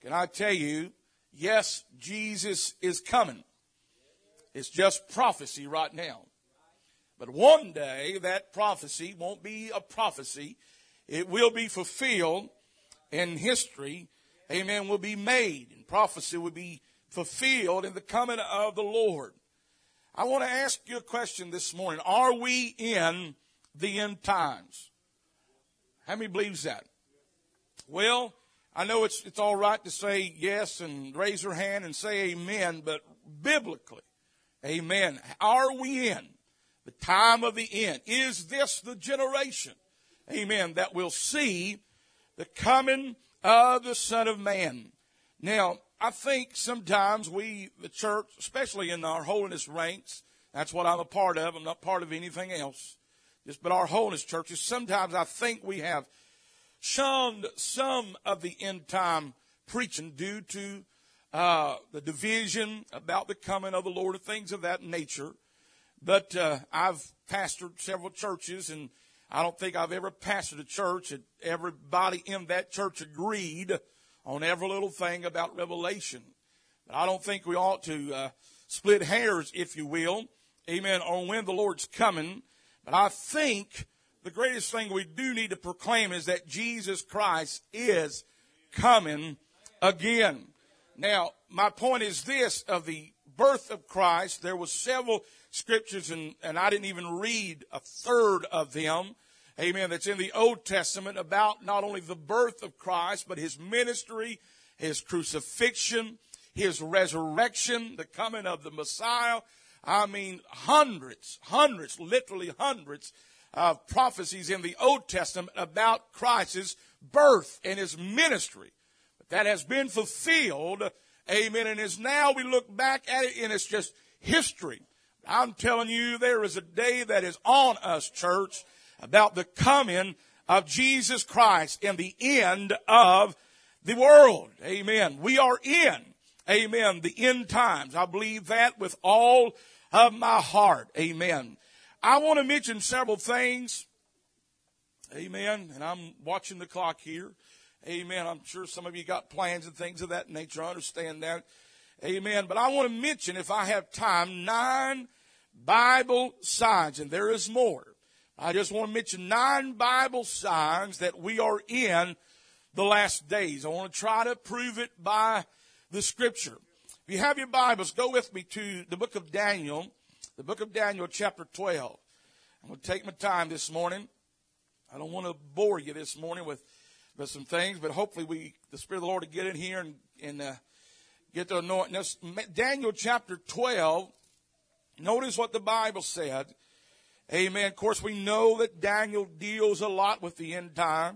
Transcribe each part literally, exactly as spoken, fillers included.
Can I tell you, yes, Jesus is coming. It's just prophecy right now. But one day that prophecy won't be a prophecy. It will be fulfilled, and history, amen, will be made. And prophecy will be fulfilled in the coming of the Lord. I want to ask you a question this morning. Are we in the end times? How many believes that? Well, I know it's it's all right to say yes and raise your hand and say amen, but biblically, amen, are we in the time of the end? Is this the generation, amen, that will see the coming of the Son of Man? Now, I think sometimes we, the church, especially in our holiness ranks, that's what I'm a part of. I'm not part of anything else. Just but our holiness churches, sometimes I think we have shunned some of the end time preaching due to uh, the division about the coming of the Lord and things of that nature. But uh, I've pastored several churches, and I don't think I've ever pastored a church that everybody in that church agreed on every little thing about Revelation. But I don't think we ought to uh, split hairs, if you will, amen, on when the Lord's coming. But I think the greatest thing we do need to proclaim is that Jesus Christ is coming again. Now, my point is this, of the birth of Christ, there was several scriptures, and, and I didn't even read a third of them, amen, that's in the Old Testament about not only the birth of Christ, but his ministry, his crucifixion, his resurrection, the coming of the Messiah. I mean, hundreds, hundreds, literally hundreds of prophecies in the Old Testament about Christ's birth and his ministry. But that has been fulfilled, amen, and is now we look back at it and it's just history. I'm telling you, there is a day that is on us, church, about the coming of Jesus Christ and the end of the world. Amen. We are in, amen, the end times. I believe that with all of my heart. Amen. I want to mention several things. Amen. And I'm watching the clock here. Amen. I'm sure some of you got plans and things of that nature. I understand that. Amen. But I want to mention, if I have time, nine Bible signs, and there is more. I just want to mention nine Bible signs that we are in the last days. I want to try to prove it by the Scripture. If you have your Bibles, go with me to the book of Daniel, the book of Daniel, chapter twelve. I'm going to take my time this morning. I don't want to bore you this morning with, with some things, but hopefully we, the Spirit of the Lord, will get in here and, and uh, get the anointing. Daniel chapter twelve, notice what the Bible said. Amen. Of course, we know that Daniel deals a lot with the end time.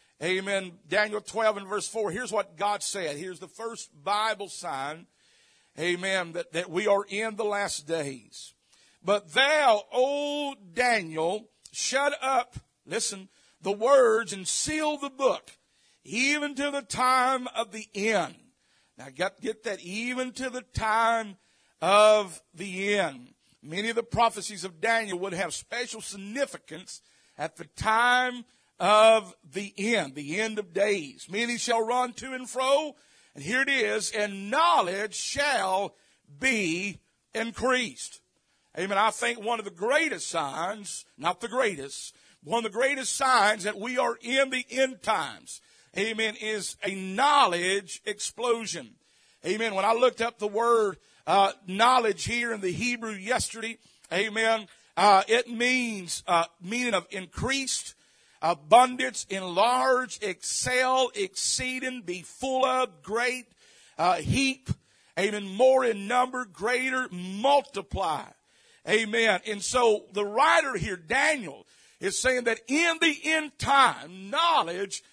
Amen. Daniel twelve and verse four. Here's what God said. Here's the first Bible sign. Amen. That, that we are in the last days. But thou, O Daniel, shut up, listen, the words and seal the book, even to the time of the end. Now, get, get that, even to the time of the end. Many of the prophecies of Daniel would have special significance at the time of the end, the end of days. Many shall run to and fro, and here it is, and knowledge shall be increased. Amen. I think one of the greatest signs, not the greatest, one of the greatest signs that we are in the end times, amen, is a knowledge explosion. Amen. When I looked up the word Uh, knowledge here in the Hebrew yesterday, amen, uh, it means, uh, meaning of increased, abundance, enlarge, excel, exceeding, be full of, great, uh, heap, amen, more in number, greater, multiply, amen. And so the writer here, Daniel, is saying that in the end time, knowledge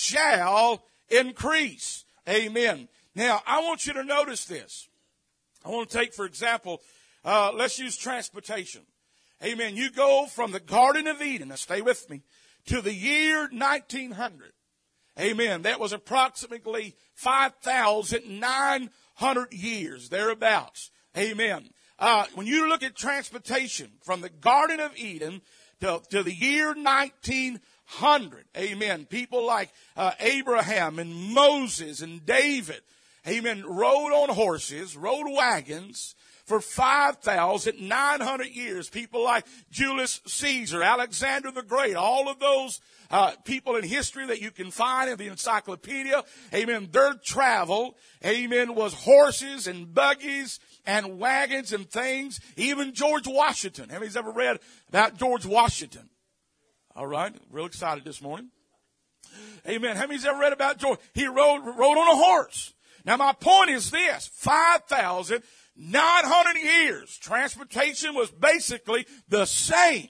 shall increase, amen. Now, I want you to notice this. I want to take, for example, uh, let's use transportation. Amen. You go from the Garden of Eden, now stay with me, to the year nineteen hundred. Amen. That was approximately five thousand nine hundred years, thereabouts. Amen. Uh, when you look at transportation from the Garden of Eden to, to the year nineteen hundred. Amen. People like uh, Abraham and Moses and David. Amen. Rode on horses, rode wagons for five thousand nine hundred years. People like Julius Caesar, Alexander the Great, all of those uh, people in history that you can find in the encyclopedia. Amen. Their travel, amen, was horses and buggies and wagons and things. Even George Washington. How many's ever read about George Washington? All right. Real excited this morning. Amen. How many's ever read about George? He rode, rode on a horse. Now my point is this, five thousand nine hundred years, transportation was basically the same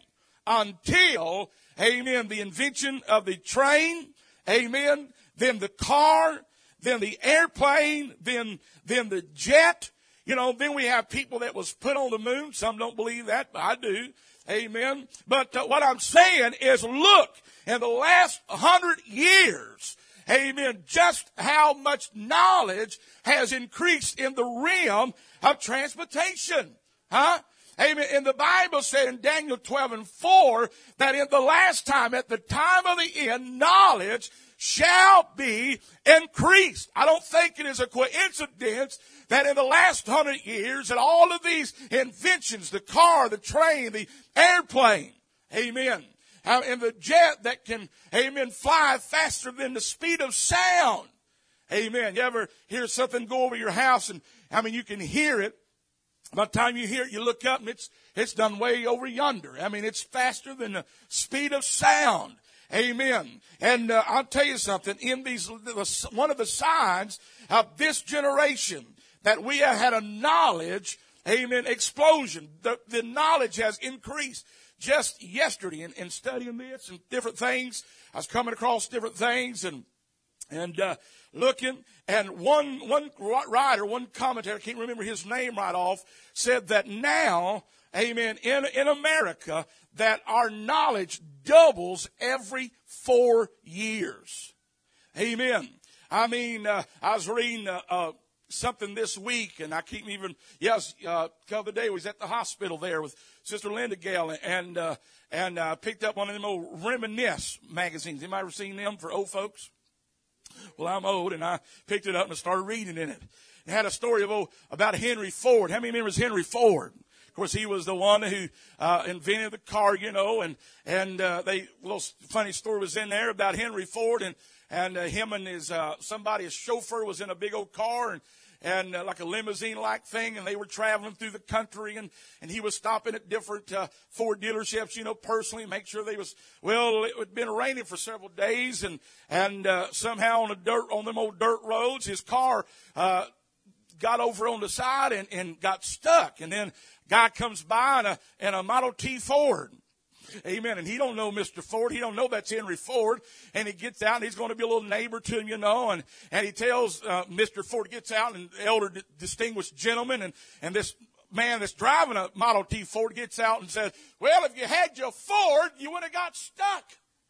until, amen, the invention of the train, amen, then the car, then the airplane, then, then the jet. You know, then we have people that was put on the moon. Some don't believe that, but I do. Amen. But uh, what I'm saying is, look, in the last hundred years, amen, just how much knowledge has increased in the realm of transportation. Huh? Amen. And the Bible said in Daniel twelve and four that in the last time, at the time of the end, knowledge shall be increased. I don't think it is a coincidence that in the last hundred years that all of these inventions, the car, the train, the airplane, amen, uh, and the jet that can, amen, fly faster than the speed of sound. Amen. You ever hear something go over your house and, I mean, you can hear it. By the time you hear it, you look up and it's, it's done way over yonder. I mean, it's faster than the speed of sound. Amen. And uh, I'll tell you something. In these, one of the signs of this generation that we have had a knowledge, amen, explosion. The, the knowledge has increased. Just yesterday in, in studying this and different things, I was coming across different things and and uh, looking, and one one writer, one commentator, I can't remember his name right off, said that now, amen, in in America, that our knowledge doubles every four years. Amen. I mean, uh, I was reading uh, uh, something this week, and I keep even, yes, uh, the other day I was at the hospital there with Sister Linda Gale, and uh, and uh, picked up one of them old Reminisce magazines. Anybody ever seen them for old folks? Well, I'm old, and I picked it up and started reading in it. It had a story of, oh, about Henry Ford. How many remembers Henry Ford? Of course, he was the one who uh, invented the car, you know, and and uh, they a little funny story was in there about Henry Ford, and and uh, him and his uh, somebody, his chauffeur, was in a big old car, and and uh, like a limousine-like thing, and they were traveling through the country, and, and he was stopping at different uh, Ford dealerships, you know, personally, make sure they was, well, it had been raining for several days, and and uh, somehow on the dirt, on them old dirt roads, his car uh, got over on the side and, and got stuck, and then guy comes by in a, in a Model T Ford. Amen. And he don't know Mister Ford. He don't know that's Henry Ford. And he gets out, and he's going to be a little neighbor to him, you know. And, and he tells uh, Mister Ford, gets out, and the elder d- distinguished gentleman, and, and this man that's driving a Model T Ford gets out and says, well, if you had your Ford, you would have got stuck.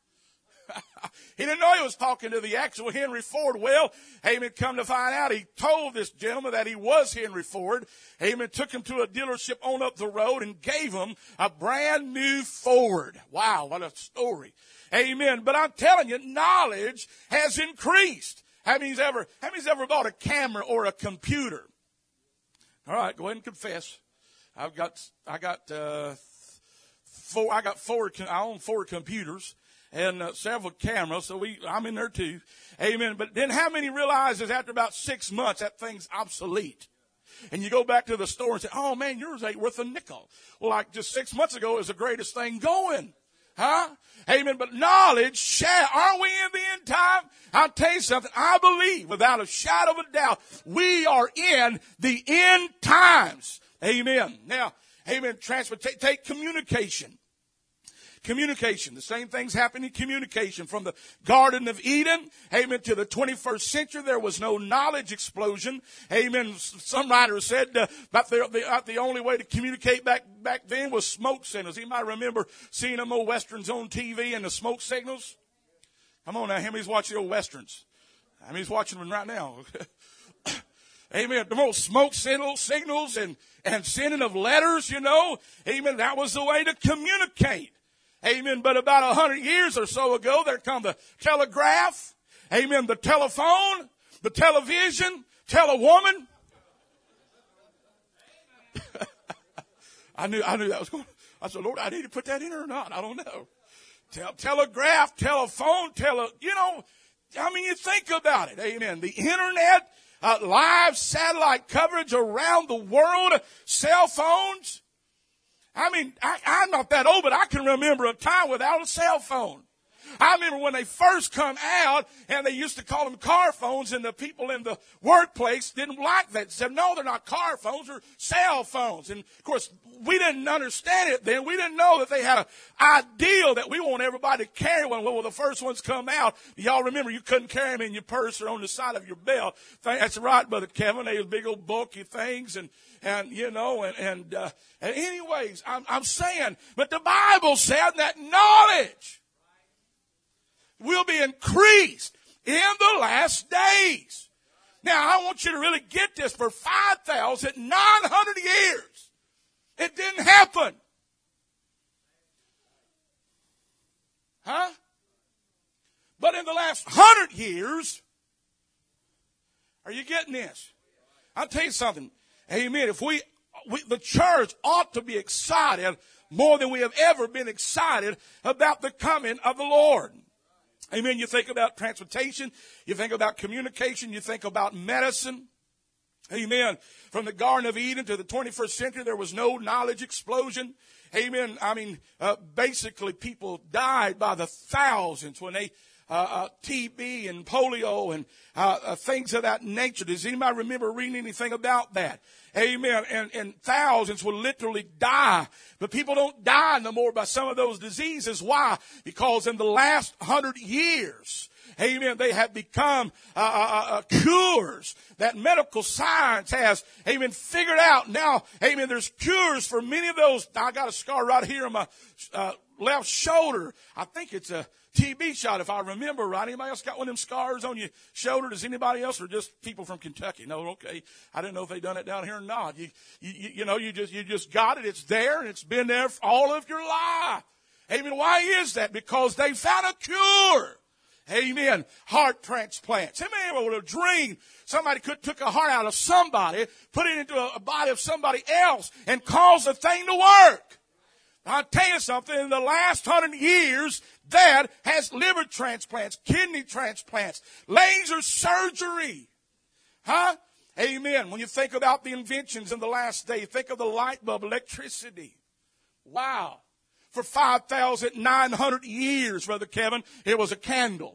He didn't know he was talking to the actual Henry Ford. Well, amen, come to find out, he told this gentleman that he was Henry Ford. Amen, took him to a dealership on up the road and gave him a brand new Ford. Wow, what a story. Amen. But I'm telling you, knowledge has increased. How many's ever, how many's ever bought a camera or a computer? All right, go ahead and confess. I've got, I got, uh, four, I got four, I own four computers. And uh, several cameras, so we, I'm in there too. Amen. But then how many realizes after about six months that thing's obsolete? And you go back to the store and say, oh man, yours ain't worth a nickel. Well, like just six months ago, it was the greatest thing going. Huh? Amen. But knowledge shall, aren't we in the end time? I'll tell you something. I believe without a shadow of a doubt, we are in the end times. Amen. Now, amen. Transportation, take communication. Communication. The same things happen in communication. From the Garden of Eden, amen, to the twenty-first century, there was no knowledge explosion. Amen. Some writers said uh, that the, the, the only way to communicate back back then was smoke signals. You might remember seeing them old westerns on T V and the smoke signals. Come on now, how many's watching old westerns? How many's watching them right now? Amen. The most smoke signals, signals and, and sending of letters, you know. Amen. That was the way to communicate. Amen. But about a hundred years or so ago, there come the telegraph. Amen. The telephone, the television, telewoman. I knew, I knew that was going. I said, Lord, I need to put that in or not. I don't know. Tel- telegraph, telephone, tele. You know, I mean, you think about it. Amen. The internet, uh, live satellite coverage around the world, cell phones. I mean, I, I'm not that old, but I can remember a time without a cell phone. I remember when they first come out, and they used to call them car phones, and the people in the workplace didn't like that. They said, no, they're not car phones, they're cell phones. And, of course, we didn't understand it then. We didn't know that they had an ideal that we want everybody to carry one. Well, the first ones come out, y'all remember you couldn't carry them in your purse or on the side of your belt. That's right, Brother Kevin. They were big old bulky things, and And, you know, and, and, uh, and anyways, I'm, I'm saying, but the Bible said that knowledge will be increased in the last days. Now, I want you to really get this. For five thousand nine hundred years, it didn't happen. Huh? But in the last hundred years, are you getting this? I'll tell you something. Amen. If we, we, the church ought to be excited more than we have ever been excited about the coming of the Lord. Amen. You think about transportation. You think about communication. You think about medicine. Amen. From the Garden of Eden to the twenty-first century, there was no knowledge explosion. Amen. I mean, uh, basically people died by the thousands when they Uh, uh, T B and polio and uh, uh, things of that nature. Does anybody remember reading anything about that? Amen. And, and thousands will literally die. But people don't die no more by some of those diseases. Why? Because in the last hundred years, amen, they have become uh, uh, uh, cures that medical science has, amen, figured out. Now, amen, there's cures for many of those. I got a scar right here on my uh, left shoulder. I think it's a T B shot, if I remember right. Anybody else got one of them scars on your shoulder? Does anybody else, or just people from Kentucky? No, okay. I didn't know if they done it down here or not. You, you, you know, you just, you just got it. It's there, and it's been there for all of your life. Amen. Why is that? Because they found a cure. Amen. Heart transplants. Amen. With a dream, somebody could took a heart out of somebody, put it into a, a body of somebody else, and cause the thing to work. I'll tell you something, in the last hundred years, that has liver transplants, kidney transplants, laser surgery. Huh? Amen. When you think about the inventions in the last day, think of the light bulb, electricity. Wow. For five thousand nine hundred years, Brother Kevin, it was a candle.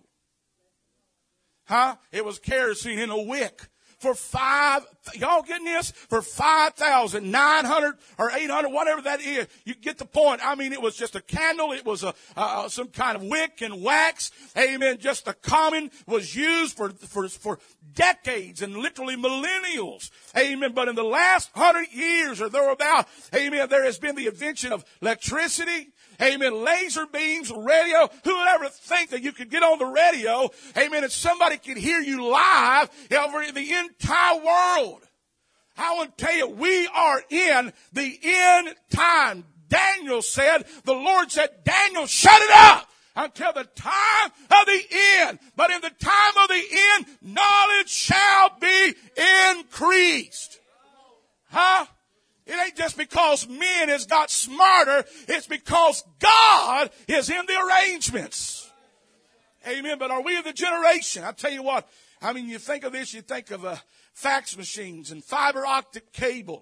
Huh? It was kerosene in a wick. For five, y'all getting this? For five thousand nine hundred or eight hundred, whatever that is, you get the point. I mean, it was just a candle. It was a, uh, some kind of wick and wax. Amen. Just a common was used for, for, for decades and literally millennials. Amen. But in the last hundred years or thereabout, amen, there has been the invention of electricity. Amen. Laser beams, radio. Who would ever think that you could get on the radio, amen, and somebody could hear you live over the entire world? I want to tell you, we are in the end time. Daniel said, the Lord said, Daniel, shut it up until the time of the end. But in the time of the end, knowledge shall be increased. Huh? It ain't just because men has got smarter. It's because God is in the arrangements. Amen. But are we the generation? I'll tell you what. I mean, you think of this, you think of uh, fax machines and fiber optic cable.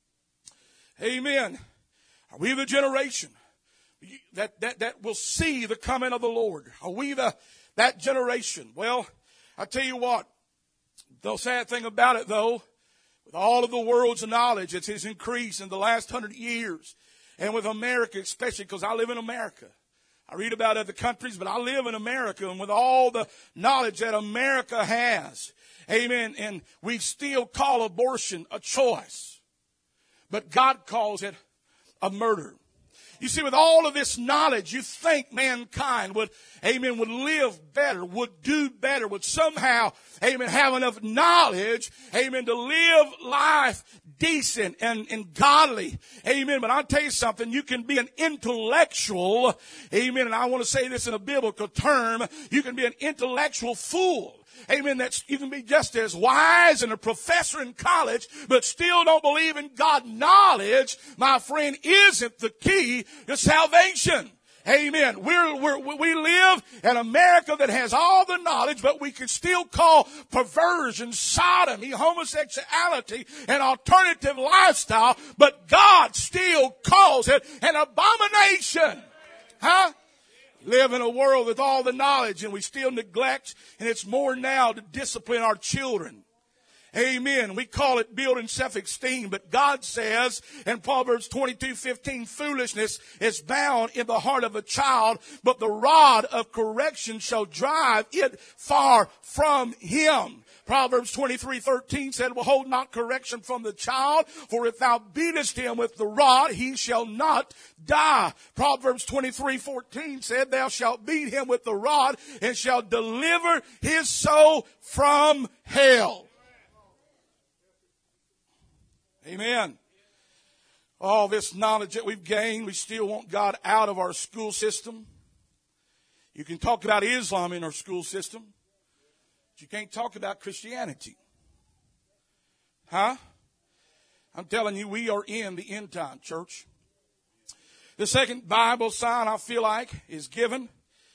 Amen. Are we the generation that, that, that will see the coming of the Lord? Are we the, that generation? Well, I'll tell you what. The sad thing about it, though, with all of the world's knowledge, it's his increase in the last hundred years. And with America, especially because I live in America. I read about other countries, but I live in America. And with all the knowledge that America has, amen, and we still call abortion a choice. But God calls it a murder. You see, with all of this knowledge, you think mankind would, amen, would live better, would do better, would somehow, amen, have enough knowledge, amen, to live life decent and, and godly. Amen. But I'll tell you something, you can be an intellectual, amen, and I want to say this in a biblical term, you can be an intellectual fool. Amen. That's, you can be just as wise and a professor in college, but still don't believe in God. Knowledge, my friend, isn't the key to salvation. Amen. We're, we're, we live in America that has all the knowledge, but we can still call perversion, sodomy, homosexuality an alternative lifestyle, but God still calls it an abomination. Huh? Live in a world with all the knowledge and we still neglect, and it's more now to discipline our children. Amen. We call it building self-esteem, but God says in Proverbs twenty-two fifteen, foolishness is bound in the heart of a child, but the rod of correction shall drive it far from him. Proverbs twenty-three thirteen said, withhold not correction from the child, for if thou beatest him with the rod, he shall not die. Proverbs twenty-three fourteen said, thou shalt beat him with the rod, and shalt deliver his soul from hell. Amen. All this knowledge that we've gained, we still want God out of our school system. You can talk about Islam in our school system, but you can't talk about Christianity. Huh? I'm telling you, we are in the end time, church. The second Bible sign I feel like is given.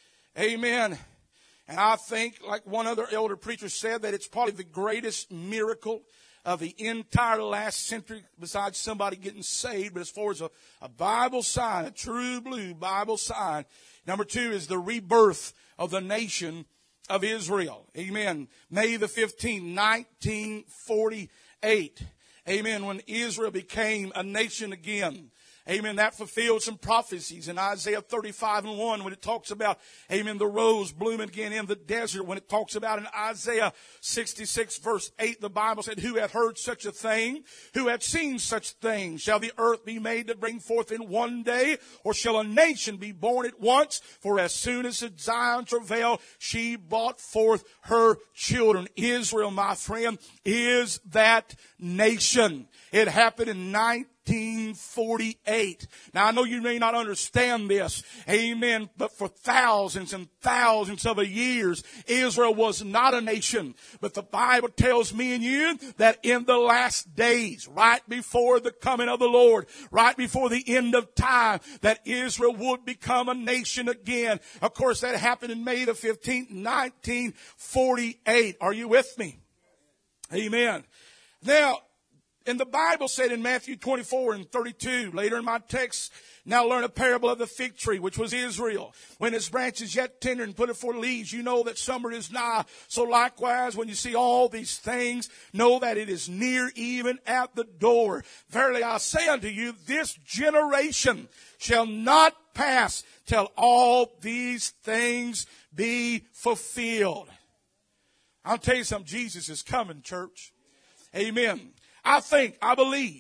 Amen. And I think, like one other elder preacher said, that it's probably the greatest miracle of the entire last century, besides somebody getting saved. But as far as a, a Bible sign, a true blue Bible sign, number two is the rebirth of the nation of Israel. Amen. May the fifteenth, nineteen forty-eight. Amen. When Israel became a nation again. Amen. That fulfilled some prophecies in Isaiah thirty-five and one when it talks about, amen, the rose blooming again in the desert. When it talks about in Isaiah sixty-six verse eight, the Bible said, who hath heard such a thing? Who hath seen such things? Shall the earth be made to bring forth in one day? Or shall a nation be born at once? For as soon as Zion travailed, she brought forth her children. Israel, my friend, is that nation. It happened in nineteen forty-eight. Now, I know you may not understand this. Amen. But for thousands and thousands of years, Israel was not a nation. But the Bible tells me and you that in the last days, right before the coming of the Lord, right before the end of time, that Israel would become a nation again. Of course, that happened in May the fifteenth, nineteen forty-eight. Are you with me? Amen. Now, and the Bible said in Matthew twenty-four and thirty-two, later in my text, now learn a parable of the fig tree, which was Israel. When its branch is yet tender and putteth forth leaves, you know that summer is nigh. So likewise, when you see all these things, know that it is near, even at the door. Verily I say unto you, this generation shall not pass till all these things be fulfilled. I'll tell you something, Jesus is coming, church. Amen. I think, I believe,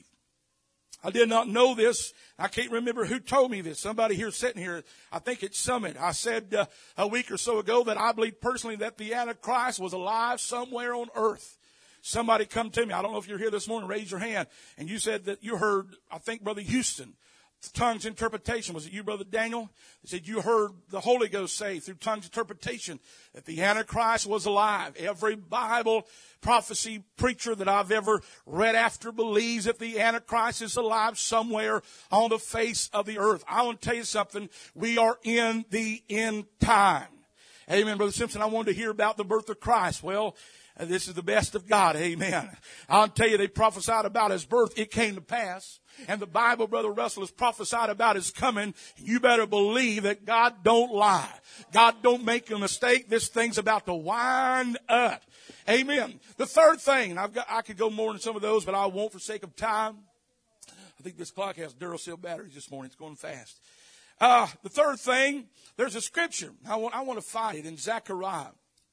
I did not know this. I can't remember who told me this. Somebody here sitting here, I think it's Summit. I said uh, a week or so ago that I believe personally that the Antichrist was alive somewhere on earth. Somebody come to me. I don't know if you're here this morning. Raise your hand. And you said that you heard, I think, Brother Houston, tongues interpretation. Was it you, Brother Daniel? They said you heard the Holy Ghost say through tongues interpretation that the Antichrist was alive. Every Bible prophecy preacher that I've ever read after believes that the Antichrist is alive somewhere on the face of the earth. I want to tell you something. We are in the end time. Amen, Brother Simpson. I wanted to hear about the birth of Christ. Well, this is the best of God. Amen. I'll tell you, they prophesied about his birth. It came to pass. And the Bible, Brother Russell, has prophesied about his coming. You better believe that God don't lie. God don't make a mistake. This thing's about to wind up. Amen. The third thing, I've got, I could go more than some of those, but I won't for sake of time. I think this clock has Duracell batteries this morning. It's going fast. Uh, the third thing, there's a scripture. I want, I want to find it in Zechariah.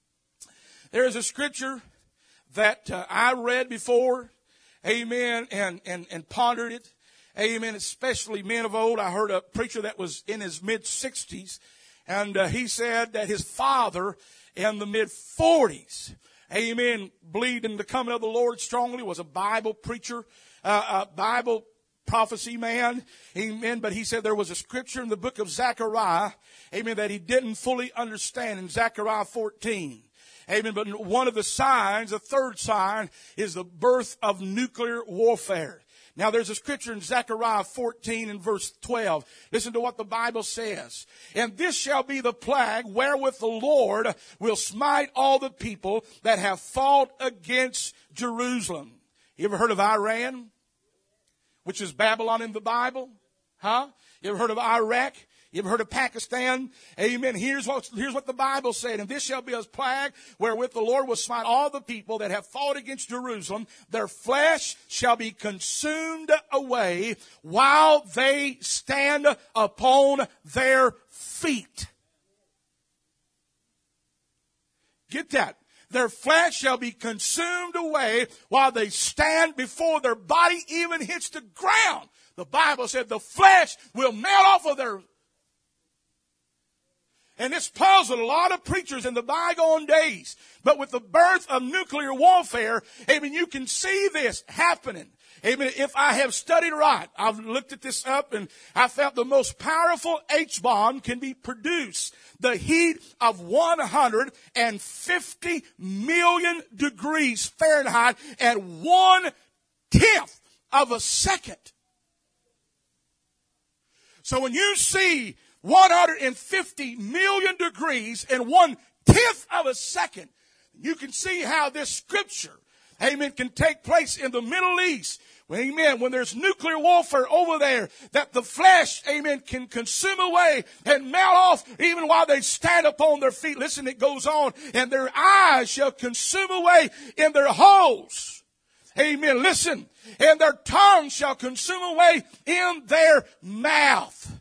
There is a scripture that uh, I read before, amen, and, and, and pondered it. Amen. Especially men of old. I heard a preacher that was in his mid sixties, and uh, he said that his father in the mid forties, amen, believed in the coming of the Lord strongly, was a Bible preacher, uh, a Bible prophecy man, amen. But he said there was a scripture in the book of Zechariah, amen, that he didn't fully understand in Zechariah fourteen. Amen. But one of the signs, the third sign, is the birth of nuclear warfare. Now there's a scripture in Zechariah fourteen and verse twelve. Listen to what the Bible says. And this shall be the plague wherewith the Lord will smite all the people that have fought against Jerusalem. You ever heard of Iran? Which is Babylon in the Bible? Huh? You ever heard of Iraq? You ever heard of Pakistan? Amen. Here's what, here's what the Bible said. And this shall be a plague wherewith the Lord will smite all the people that have fought against Jerusalem. Their flesh shall be consumed away while they stand upon their feet. Get that. Their flesh shall be consumed away while they stand before their body even hits the ground. The Bible said the flesh will melt off of their. And this puzzled a lot of preachers in the bygone days. But with the birth of nuclear warfare, amen, you can see this happening. Amen. If I have studied right, I've looked at this up and I found the most powerful H-bomb can be produced. The heat of one hundred fifty million degrees Fahrenheit at one tenth of a second. So when you see one hundred fifty million degrees in one tenth of a second, you can see how this scripture, amen, can take place in the Middle East. Amen. When there's nuclear warfare over there, that the flesh, amen, can consume away and melt off even while they stand upon their feet. Listen, it goes on. And their eyes shall consume away in their holes. Amen. Listen. And their tongue shall consume away in their mouth.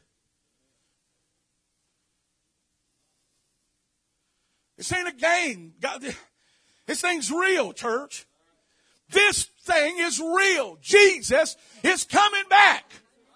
This ain't a game. This thing's real, church. This thing is real. Jesus is coming back.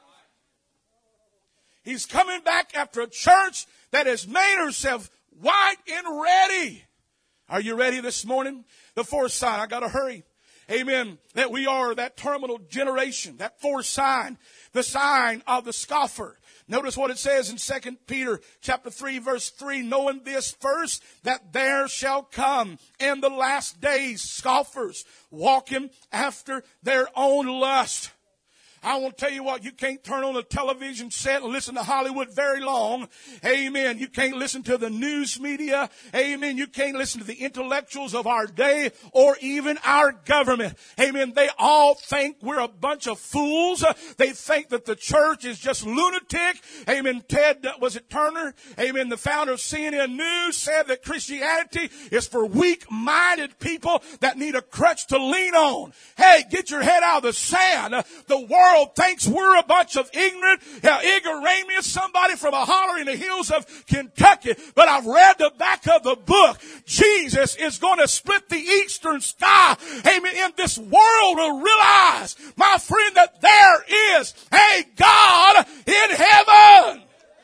He's coming back after a church that has made herself white and ready. Are you ready this morning? The fourth sign. I got to hurry. Amen. That we are that terminal generation. That fourth sign. The sign of the scoffer. Notice what it says in Second Peter chapter three, verse three. Knowing this first, that there shall come in the last days scoffers, walking after their own lust. I want to tell you what, you can't turn on a television set and listen to Hollywood very long. Amen. You can't listen to the news media. Amen. You can't listen to the intellectuals of our day or even our government. Amen. They all think we're a bunch of fools. They think that the church is just lunatic. Amen. Ted, was it Turner? Amen. The founder of C N N News said that Christianity is for weak-minded people that need a crutch to lean on. Hey, get your head out of the sand. The world thinks we're a bunch of ignorant, uh, ignoramus, somebody from a holler in the hills of Kentucky. But I've read the back of the book. Jesus is going to split the eastern sky. Amen. In this world to realize, my friend, that there is a God in heaven.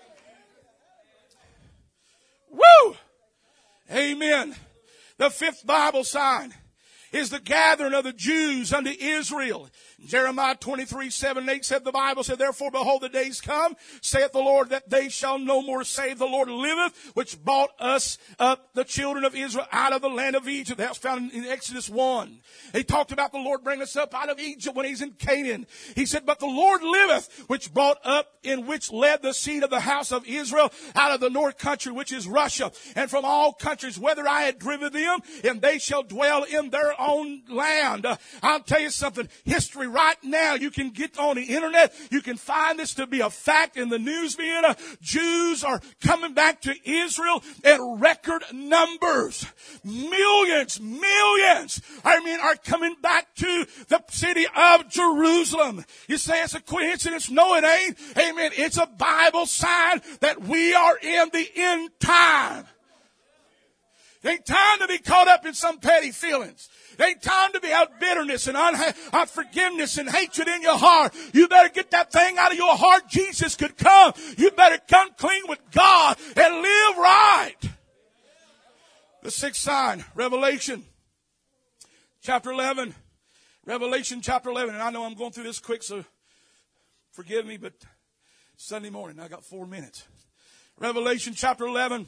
Woo! Amen. The fifth Bible sign is the gathering of the Jews unto Israel. Jeremiah twenty-three, seven and eight said, the Bible said, therefore, behold, the days come, saith the Lord, that they shall no more say, the Lord liveth, which brought us up, the children of Israel, out of the land of Egypt. That's found in Exodus one. He talked about the Lord bringing us up out of Egypt when he's in Canaan. He said, but the Lord liveth, which brought up, in which led the seed of the house of Israel out of the north country, which is Russia, and from all countries, whether I had driven them, and they shall dwell in their own land. Uh, I'll tell you something. History right now, you can get on the internet. You can find this to be a fact in the news media. Jews are coming back to Israel at record numbers. Millions, millions, I mean, are coming back to the city of Jerusalem. You say it's a coincidence? No, it ain't. Amen. It's a Bible sign that we are in the end time. It ain't time to be caught up in some petty feelings. It ain't time to be out bitterness and unha- unforgiveness and hatred in your heart. You better get that thing out of your heart. Jesus could come. You better come clean with God and live right. The sixth sign, Revelation chapter eleven. Revelation chapter eleven. And I know I'm going through this quick, so forgive me, but Sunday morning, I got four minutes. Revelation chapter eleven.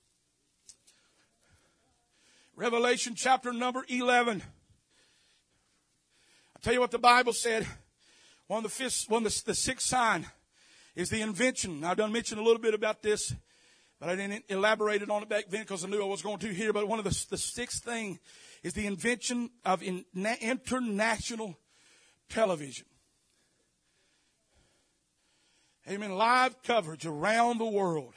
Revelation chapter number eleven. I'll tell you what the Bible said. One of the fifth, one of the, the sixth sign is the invention. Now, I've done mention a little bit about this, but I didn't elaborate on it back then because I knew I was going to here. But one of the, the sixth thing is the invention of in, na, international television. Amen. Live coverage around the world.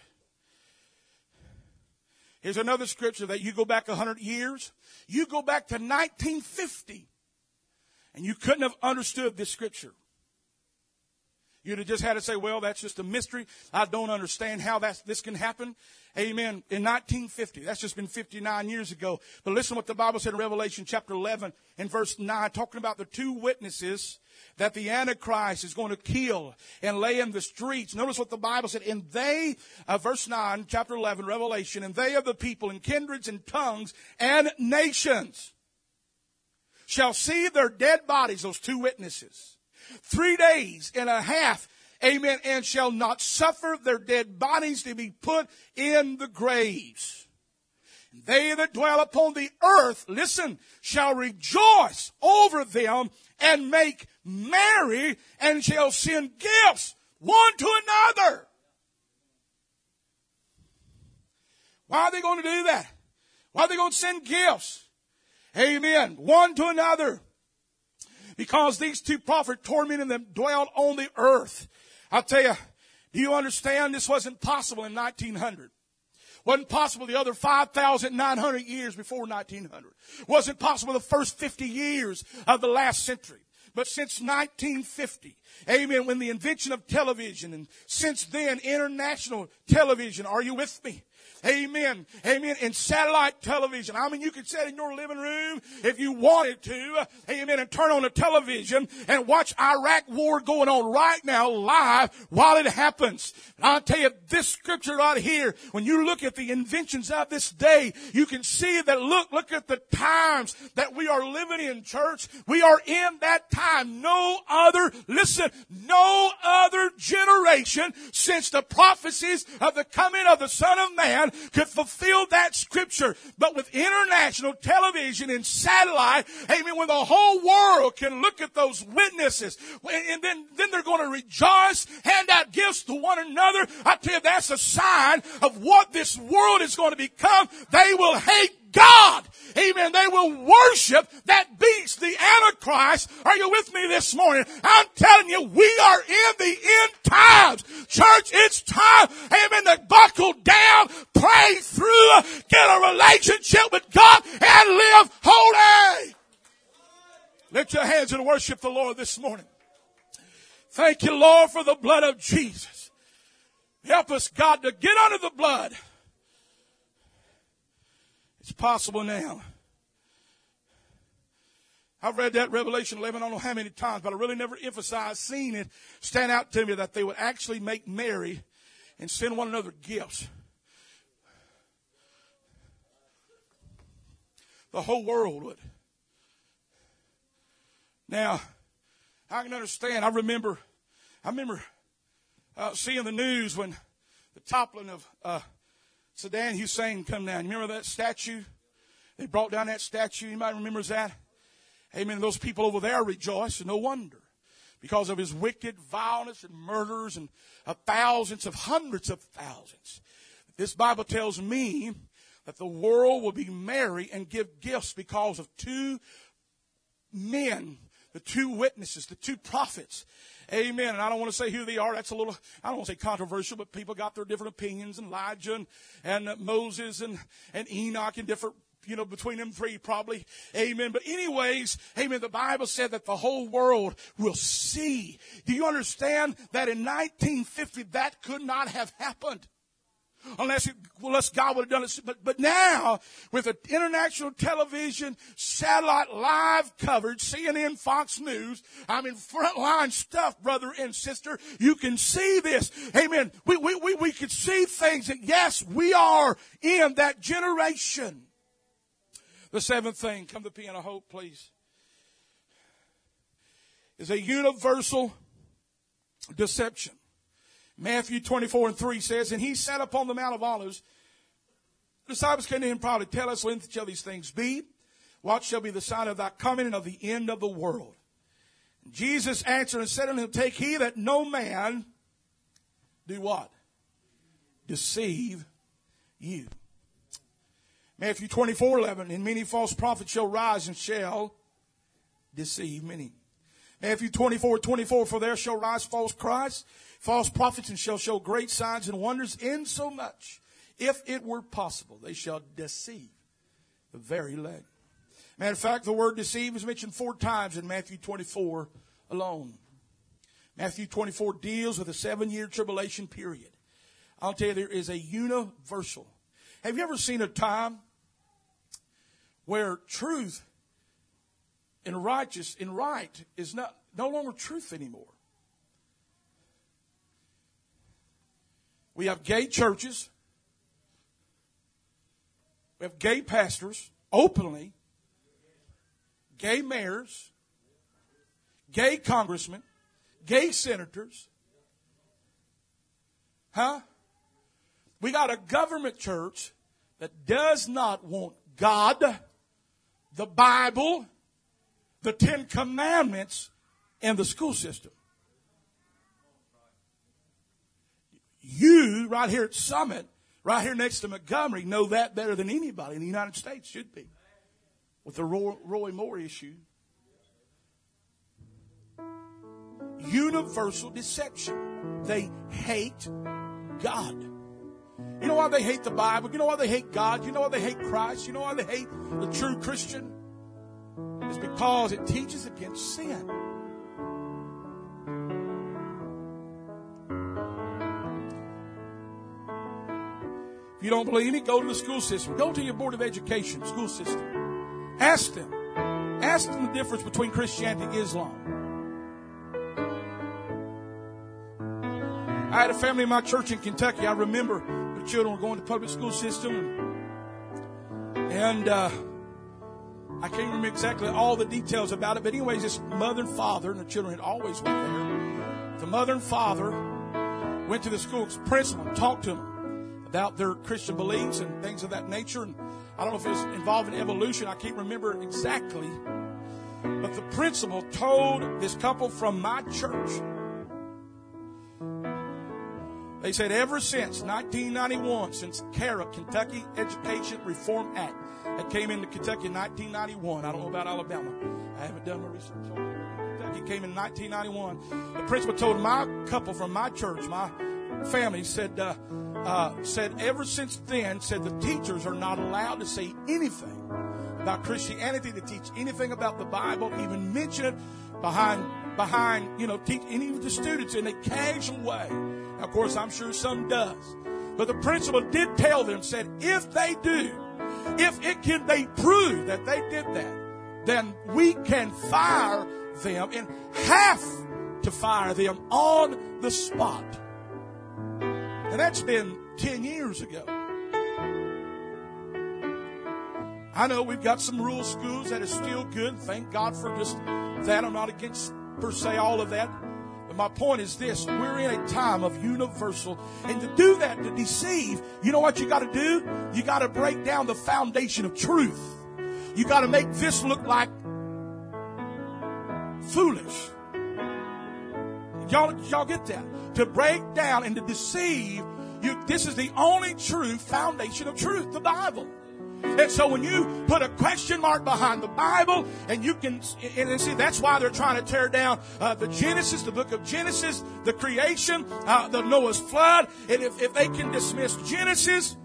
Here's another scripture that you go back a hundred years. You go back to nineteen fifty, and you couldn't have understood this scripture. You'd have just had to say, well, that's just a mystery. I don't understand how that's, this can happen. Amen. In nineteen fifty, that's just been fifty-nine years ago. But listen what the Bible said in Revelation chapter eleven and verse nine, talking about the two witnesses that the Antichrist is going to kill and lay in the streets. Notice what the Bible said. And they, uh, verse nine, chapter eleven, Revelation, and they of the people and kindreds and tongues and nations shall see their dead bodies, those two witnesses, three days and a half, amen, and shall not suffer their dead bodies to be put in the graves. And they that dwell upon the earth, listen, shall rejoice over them and make merry, and shall send gifts one to another. Why are they going to do that? Why are they going to send gifts? Amen. One to another. Because these two prophets tormenting them dwelled on the earth. I'll tell you, do you understand this wasn't possible in nineteen hundred? Wasn't possible the other five thousand nine hundred years before nineteen hundred. Wasn't possible the first fifty years of the last century. But since nineteen fifty, amen, when the invention of television, and since then, international television, are you with me? Amen. Amen. And satellite television. I mean, you could sit in your living room if you wanted to. Amen. And turn on the television and watch Iraq war going on right now live while it happens. And I'll tell you, this scripture right here, when you look at the inventions of this day, you can see that, look, look at the times that we are living in, church. We are in that time. No other, listen, no other generation since the prophecies of the coming of the Son of Man could fulfill that scripture. But with international television and satellite, amen, when the whole world can look at those witnesses, and then, then they're going to rejoice, hand out gifts to one another. I tell you, that's a sign of what this world is going to become. They will hate God. Amen. They will worship that beast, the Antichrist. Are you with me this morning? I'm telling you, we are in the end times. Church, it's time, amen, to buckle down, pray through, get a relationship with God, and live holy. Lift your hands and worship the Lord this morning. Thank you, Lord, for the blood of Jesus. Help us, God, to get under the blood. It's possible now. I've read that Revelation eleven, I don't know how many times, but I really never emphasized seeing it stand out to me that they would actually make merry and send one another gifts. The whole world would. Now, I can understand. I remember, I remember uh, seeing the news when the toppling of uh, Saddam Hussein come down. You remember that statue? They brought down that statue. Anybody remembers that? Amen. Those people over there rejoice, and no wonder. Because of his wicked violence and murders and uh, thousands of hundreds of thousands. This Bible tells me that the world will be merry and give gifts because of two men, the two witnesses, the two prophets. Amen. And I don't want to say who they are. That's a little, I don't want to say controversial, but people got their different opinions. And Elijah and, and uh, Moses and, and Enoch and different, you know, between them three probably. Amen. But anyways, amen, the Bible said that the whole world will see. Do you understand that in nineteen fifty that could not have happened? Unless, it, unless God would have done it. But, but now, with the international television, satellite live coverage, C N N, Fox News, I mean, frontline stuff, brother and sister, you can see this. Amen. We, we, we, we can see things that, yes, we are in that generation. The seventh thing, come to the piano, Hope, please, is a universal deception. Matthew twenty-four and three says, and he sat upon the Mount of Olives. The disciples came to him proudly, tell us, when shall these things be? What shall be the sign of thy coming and of the end of the world? And Jesus answered and said unto him, take heed that no man do what? Deceive you. Matthew twenty-four eleven, and many false prophets shall rise and shall deceive many. Matthew twenty-four twenty-four, for there shall rise false Christs, false prophets, and shall show great signs and wonders, insomuch, if it were possible, they shall deceive the very elect. Matter of fact, the word deceive is mentioned four times in Matthew twenty-four alone. Matthew twenty-four deals with a seven-year tribulation period. I'll tell you, there is a universal. Have you ever seen a time where truth and righteous and right is not no longer truth anymore? We have gay churches. We have gay pastors openly. Gay mayors. Gay congressmen. Gay senators. Huh? We got a government church that does not want God, the Bible, the Ten Commandments, and the school system. You, right here at Summit, right here next to Montgomery, know that better than anybody in the United States should be. With the Roy, Roy Moore issue. Universal deception. They hate God. You know why they hate the Bible? You know why they hate God? You know why they hate Christ? You know why they hate the true Christian? It's because it teaches against sin. If you don't believe me, go to the school system. Go to your Board of Education, school system. Ask them. Ask them the difference between Christianity and Islam. I had a family in my church in Kentucky. I remember the children were going to the public school system. And uh, I can't remember exactly all the details about it. But anyways, this mother and father, and the children had always went there. The mother and father went to the school's principal and talked to them about their Christian beliefs and things of that nature. And I don't know if it was involving evolution. I can't remember exactly. But the principal told this couple from my church, they said ever since nineteen ninety-one, since CARA, Kentucky Education Reform Act, that came into Kentucky in nineteen ninety-one. I don't know about Alabama. I haven't done my research. Kentucky came in nineteen ninety-one. The principal told my couple from my church, my family, said, uh, uh, said ever since then, said the teachers are not allowed to say anything about Christianity, to teach anything about the Bible, even mention it behind, behind, you know, teach any of the students in a casual way. Of course, I'm sure some does. But the principal did tell them, said, if they do, if it can be proved that they did that, then we can fire them and have to fire them on the spot. And that's been ten years ago. I know we've got some rural schools that are still good. Thank God for just that. I'm not against, per se, all of that. My point is this: we're in a time of universal, and to do that, to deceive, you know what you got to do? You got to break down the foundation of truth. You got to make this look like foolish. Y'all, y'all get that? To break down and to deceive, you, this is the only true foundation of truth, the Bible. And so when you put a question mark behind the Bible, and you can, and see, that's why they're trying to tear down uh, the Genesis, the book of Genesis, the creation, uh, the Noah's flood. And if, if they can dismiss Genesis,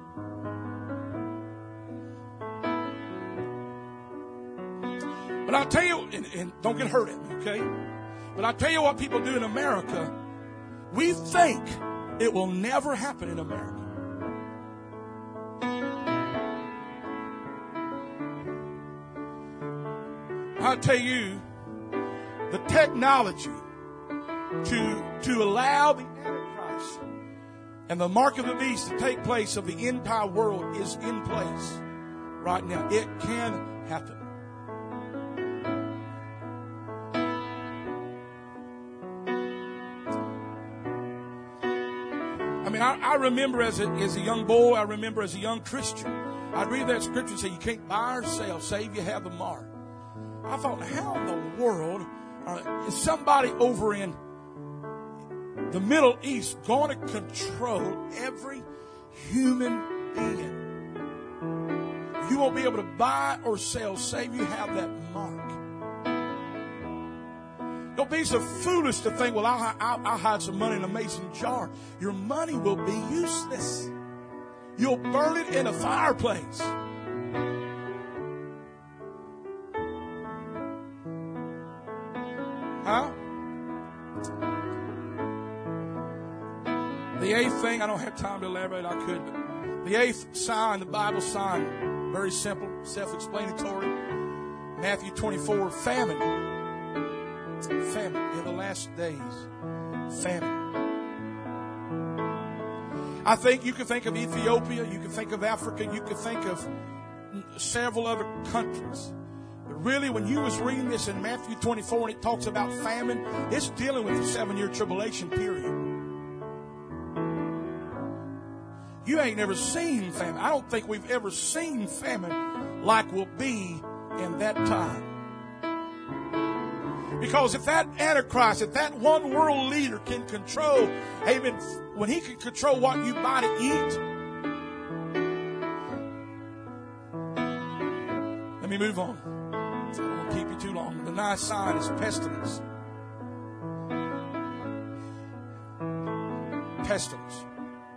but I'll tell you, and, and don't get hurt at me, okay? But I'll tell you what people do in America. We think it will never happen in America. I tell you, the technology to, to allow the Antichrist and the mark of the beast to take place of the entire world is in place right now. It can happen. I mean, I, I remember as a, as a young boy, I remember as a young Christian, I'd read that scripture and say, you can't buy or sell, save you have the mark. I thought, how in the world uh, is somebody over in the Middle East going to control every human being? You won't be able to buy or sell, save you have that mark. Don't be so foolish to think, well, I'll, I'll, I'll hide some money in a mason jar. Your money will be useless. You'll burn it in a fireplace. Huh? The eighth thing, I don't have time to elaborate, I could, but the eighth sign, the Bible sign, very simple, self-explanatory. Matthew twenty-four, famine. Famine in the last days. Famine. I think you can think of Ethiopia, you can think of Africa, you can think of several other countries. But really, when you was reading this in Matthew twenty-four and it talks about famine, it's dealing with the seven-year tribulation period. You ain't never seen famine. I don't think we've ever seen famine like will be in that time. Because if that Antichrist, if that one world leader can control, amen, when he can control what you buy to eat. Let me move on. I don't want to keep you too long. The ninth sign is pestilence. Pestilence.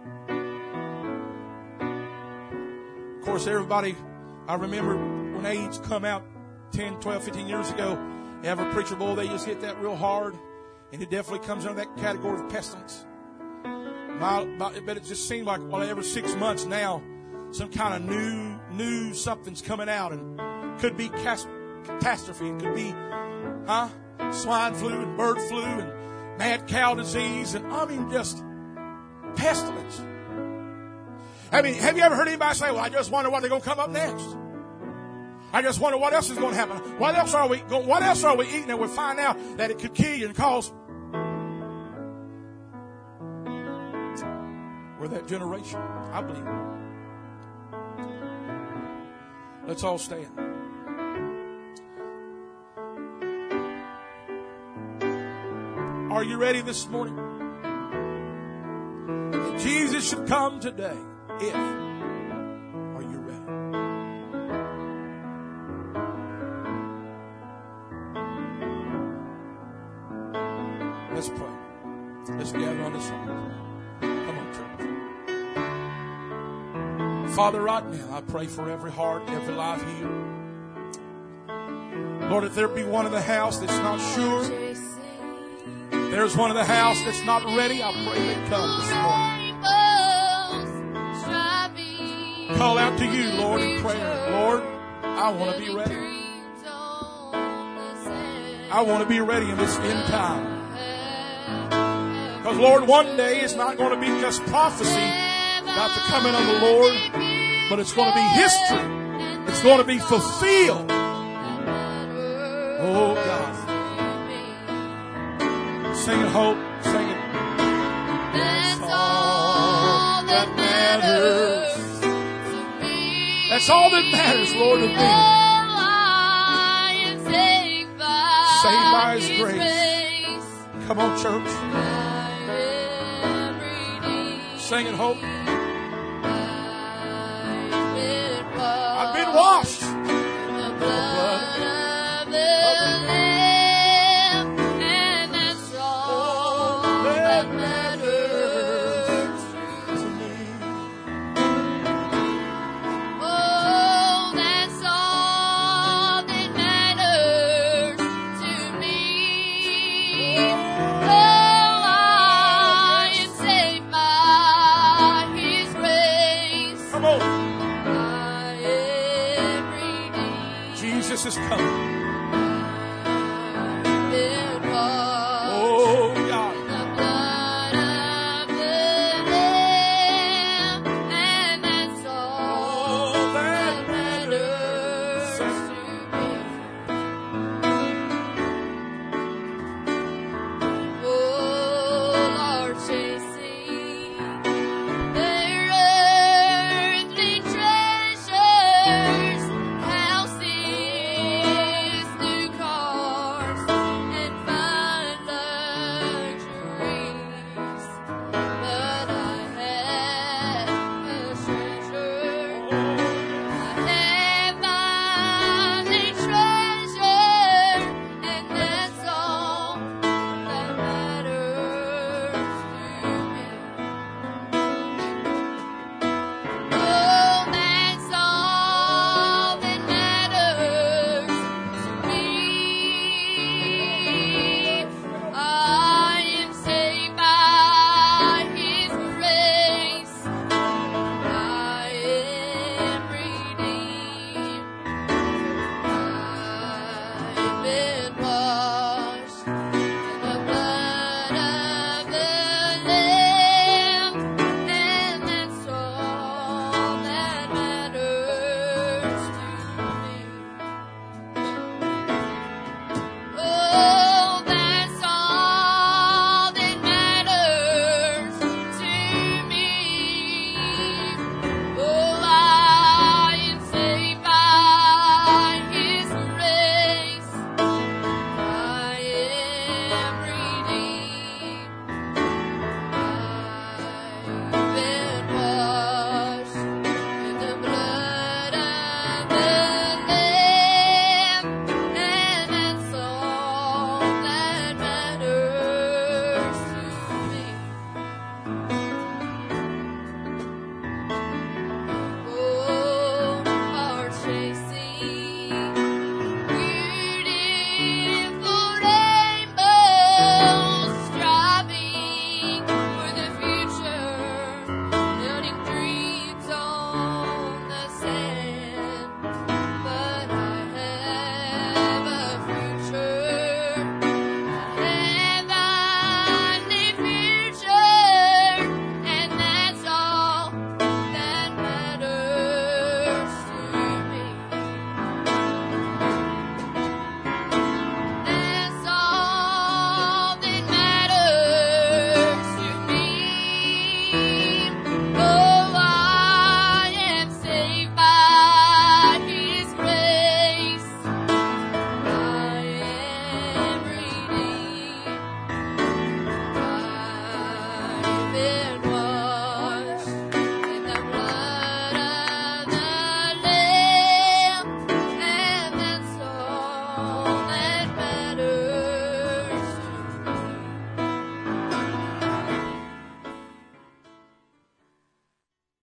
Of course, everybody, I remember when AIDS come out ten, twelve, fifteen years ago, every preacher, boy, they just hit that real hard. And it definitely comes under that category of pestilence. My, my, but it just seemed like, well, every six months now, some kind of new, new something's coming out. And could be catastrophe. It could be, huh? Swine flu and bird flu and mad cow disease. And I mean, just pestilence. I mean, have you ever heard anybody say, well, I just wonder what they're going to come up next? I just wonder what else is going to happen. What else are we going, what else are we eating that we find out that it could kill you and cause? We're that generation. I believe it. Let's all stand. Are you ready this morning? If Jesus should come today, if, are you ready? Let's pray. Let's gather on this one. Come on, church. Father, right now, I pray for every heart, every life here. Lord, if there be one in the house that's not sure, there's one in the house that's not ready, I pray they come this morning. Call out to you, Lord, in prayer. Lord, I want to be ready. I want to be ready in this end time. Because, Lord, one day it's not going to be just prophecy about the coming of the Lord, but it's going to be history. It's going to be fulfilled. Oh, God. Sing it, hope. Sing it. That's all that matters. That's all that matters, Lord, to me. Saved by His grace. Come on, church. Sing it, hope.